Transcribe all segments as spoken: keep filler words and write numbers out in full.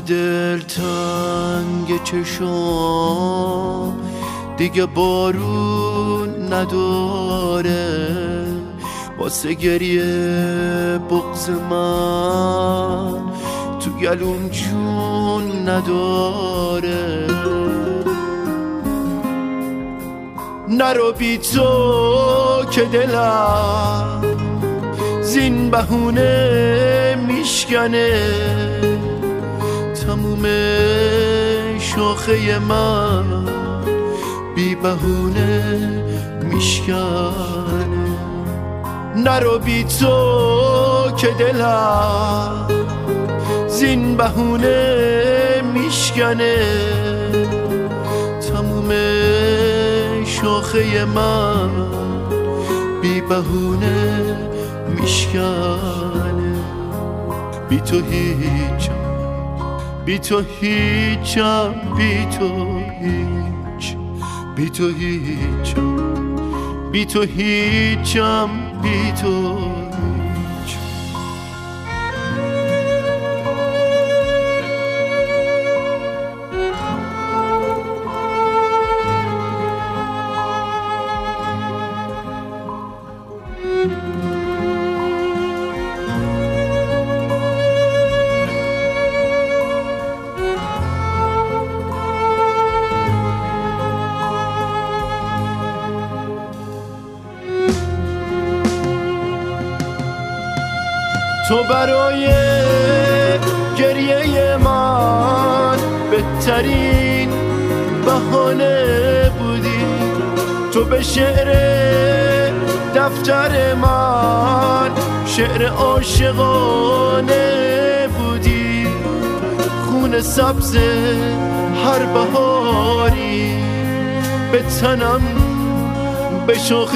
دل تنگ چشم دیگه بارون نداره، واسه گریه بغض من تو گلوم جون نداره. نرو بی تو که دلم زین بهونه میشکنه، تموم شاخه من بی بهونه میشکنه. نرو بی تو که دلم زین بهونه میشکنه، تموم شاخه من بی بهونه میشکنه. بی تو هیچم، بی تو هیچم، بی تو هیچ، بی تو هیچم، بی تو هیچم، بی تو هیچ. تو برای گریه من بهترین بهانه بودی، تو به شعر دفتر من شعر عاشقانه بودی. خون سبز هر بهاری به تنم، به شاخه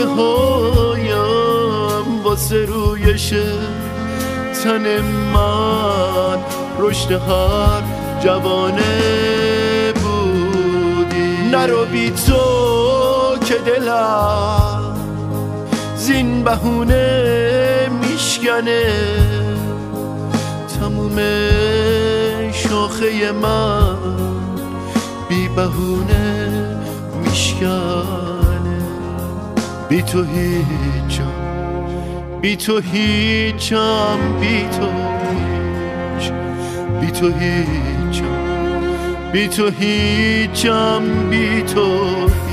هایم واسه رویش تن من رشد هر جوانه بودی. نرو بی تو که دلم زین بهونه میشکنه، تموم شاخه من بی بهونه میشکنه. بی تو هیچم، بی تو هیچم، بی تو هیچ، بی تو هیچم، بی تو هیچم، بی تو